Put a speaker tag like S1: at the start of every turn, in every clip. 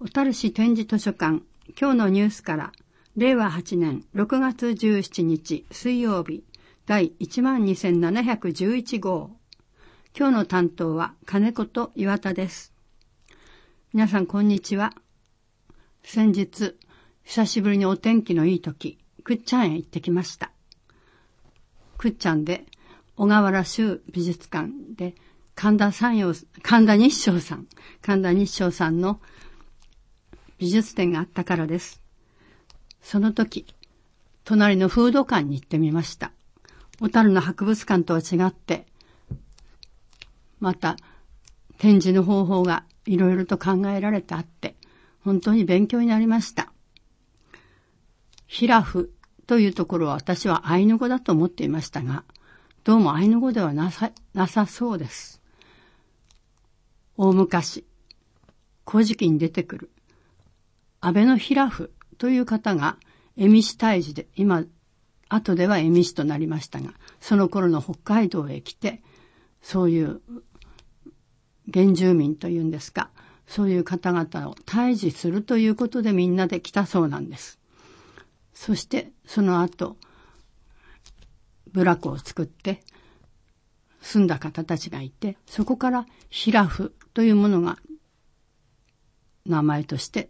S1: 小樽市展示図書館、今日のニュースから、令和8年6月17日水曜日、第12711号。今日の担当は金子と岩田です。皆さんこんにちは。先日、久しぶりにお天気のいい時、くっちゃんへ行ってきました。くっちゃんで、小河原州美術館で、神田日照さんの美術展があったからです。その時、隣のフード館に行ってみました。小樽の博物館とは違って、また展示の方法がいろいろと考えられてあって、本当に勉強になりました。ヒラフというところは私はアイヌ語だと思っていましたが、どうもアイヌ語ではなさそうです。大昔、古事記に出てくる安倍のヒラフという方が蝦夷退治で、後では蝦夷となりましたが、その頃の北海道へ来て、そういう原住民というんですか、そういう方々を退治するということでみんなで来たそうなんです。そしてその後、部落を作って住んだ方たちがいて、そこからヒラフというものが名前として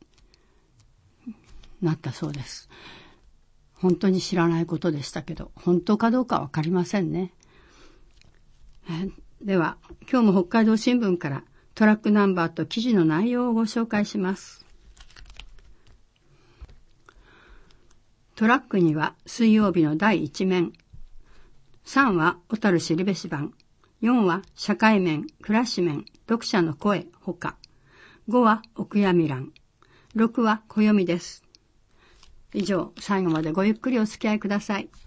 S1: なったそうです。本当に知らないことでしたけど、本当かどうかわかりませんね。では、今日も北海道新聞からトラックナンバーと記事の内容をご紹介します。トラックには水曜日の第1面、3は小樽知るべし版、4は社会面、暮らし面、読者の声ほか、5はお悔やみ欄、6は暦です。以上、最後までごゆっくりお付き合いください。